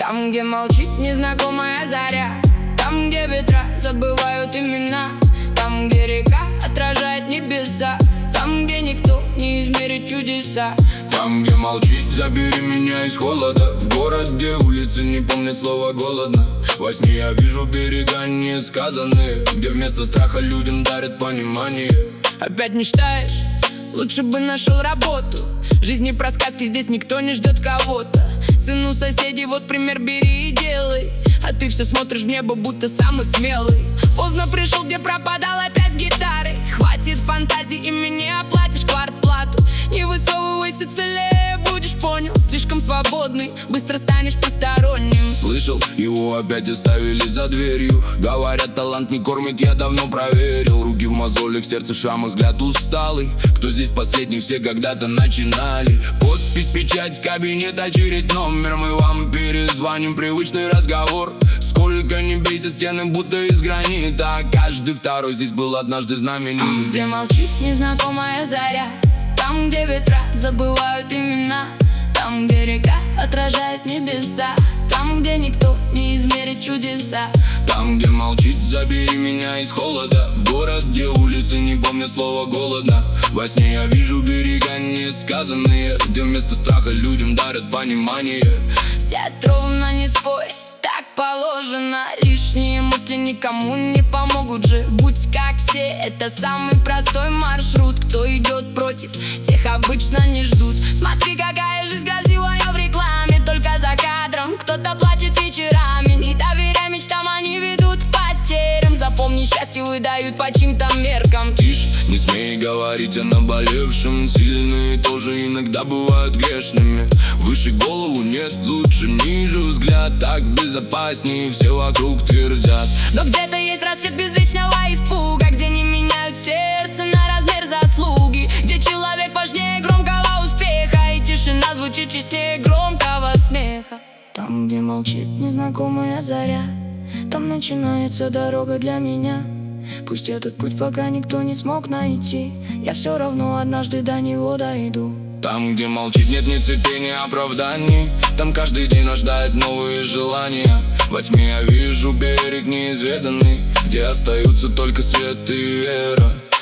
Там, где молчит незнакомая заря, там, где ветра забывают имена, там, где река отражает небеса, там, где никто не измерит чудеса. Там, где молчит, забери меня из холода, в город, где улицы не помнят слова голодно. Во сне я вижу берега несказанные, где вместо страха людям дарят понимание. Опять мечтаешь? Лучше бы нашел работу. Жизни про сказки, здесь никто не ждет кого-то. Сыну соседей, вот пример бери и делай. А ты все смотришь в небо, будто самый смелый. Поздно пришел, где пропадал опять с гитарой. Хватит фантазий, и мне оплатишь квартплату. Не высовывайся целее, будешь понял. Слишком свободный, быстро станешь посторонним. Слышал, его опять оставили за дверью. Говорят, талант не кормит, я давно проверил. Руки в мозолях, сердце шрама, взгляд усталый. Кто здесь последний, все когда-то начинали. Подпись, печать, кабинет, очередь, номер. Мы вам перезвоним, привычный разговор. Сколько не бейся, стены будто из гранита. Каждый второй здесь был однажды знаменит. Где молчит незнакомая заря, там, где ветра забывают имена, там, где река отражает небеса, там, где никто не измерит чудеса. Там, где молчит, забери меня из холода, в город, где улицы не помнят слова голодно. Во сне я вижу берега несказанные, где вместо страха людям дарят понимание. Сядь ровно, не спорь, так положено. Лишние мысли никому не помогут же. Будь как все, это самый простой маршрут. Кто идет против, тех обычно не ждут. Смотри, какая жизнь красивая в рекламе, только за кадром кто-то плачет вечерами. Не доверяй мечтам, они ведут к потерям. Запомни, счастье выдают по чьим-то меркам. Тише, не смей говорить о наболевшем. Сильные тоже иногда бывают грешными. Выше голову нет, лучше ниже взгляд. Так безопаснее, все вокруг твердят. Но где-то есть рассвет без вечного испуга, где не меняют сердце на размер заслуги, где человек важнее громкого успеха, и тишина звучит честнее громкого смеха. Там, где молчит незнакомая заря, там начинается дорога для меня. Пусть этот путь пока никто не смог найти, я все равно однажды до него дойду. Там, где молчит, нет ни цепей, ни оправданий, там каждый день рождает новые желания. Во тьме я вижу берег неизведанный, где остаются только свет и вера.